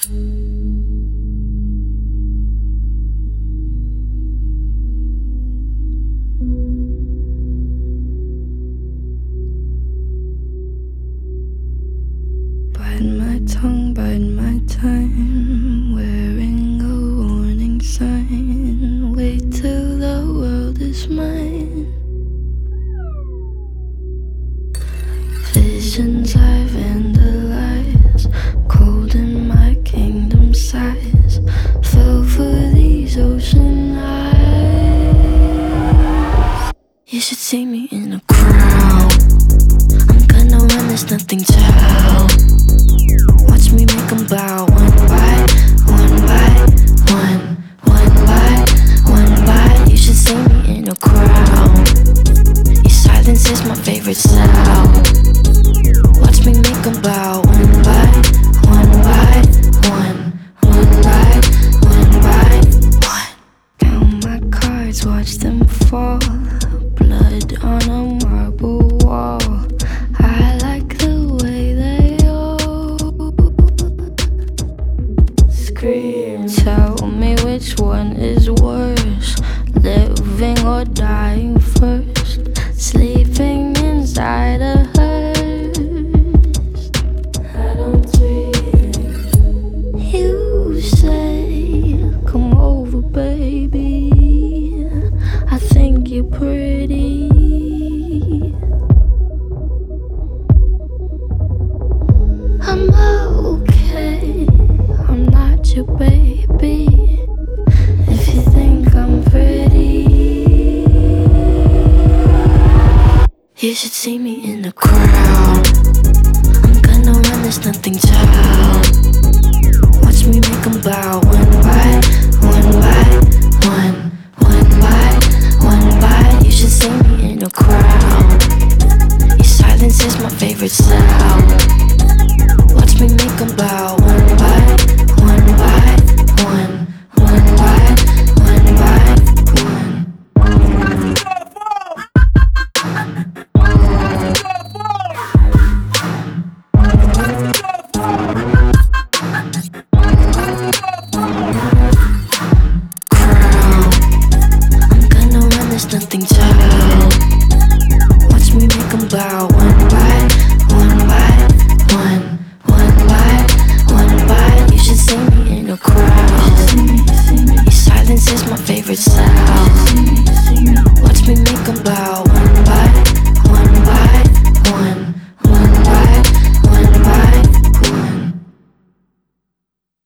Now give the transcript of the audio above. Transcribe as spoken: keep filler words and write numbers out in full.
Bite my tongue, bite my time, wearing a warning sign. Wait till the world is mine. Visions I vandalize, cold in my kingdom size. Fell for these ocean eyes. You should see me in a crowd. I'm gonna run, there's nothing to help. Watch me make them bow, one by one by one, one by one by. You should see me in a crowd. Your silence is my favorite sound. Watch me make them bow, one by one by one, one by one by one. Count my cards, watch them fall. Blood on a marble wall. I like the way they all scream. Tell me which one is worse, living or dying first. Sleeping inside a hearse. I don't dream. You say, come over, baby. I think you're pretty. I'm okay, I'm not your baby. If you think I'm pretty, you should see me in the crowd. I'm gonna run, there's nothing to hide.